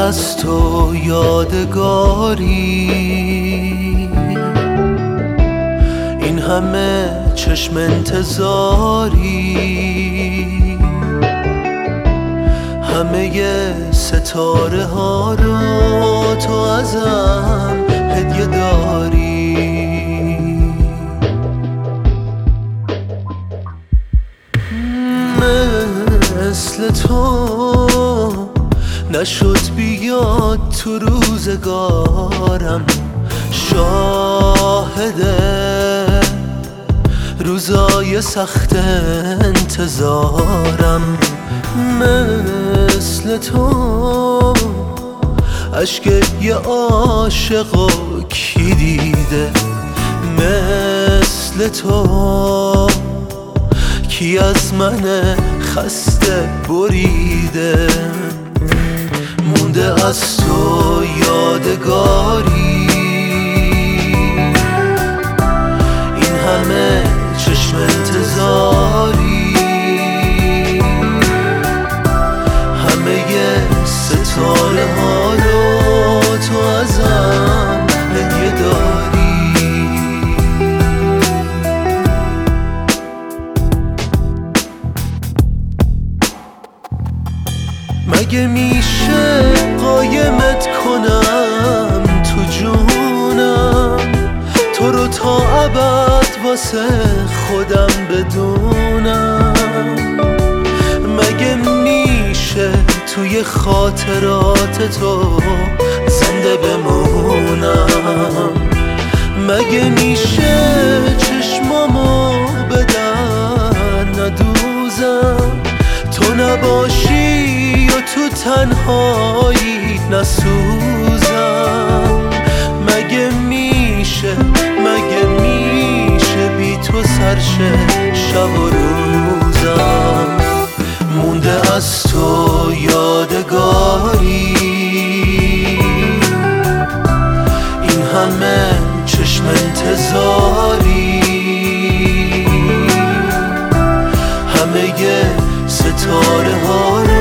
از تو یادگاری، این همه چشم انتظاری، همه ستاره ها رو تو ازم هدیه داری. مثل تو نشد بیاد تو روزگارم، شاهده روزای سخت انتظارم. مثل تو عشق یه عاشقو کی دیده، مثل تو کی از من خسته بریده. مونده از تو یادگاری، این همه چشم انتظاری، همه ستاره ها رو تو ازم هدیه داری. مگه میشه قایمت کنم تو جونم، تو رو تا ابد واسه خودم بدونم؟ مگه میشه توی خاطرات تو زنده بمونم؟ مگه میشه چشمامو به در ندوزم، تو نباشی و تو تنهایی نسوزم؟ مگه میشه بی تو سرشه شب و روزم؟ مونده از تو یادگاری، این همه چشم انتظاری، همه ستاره ها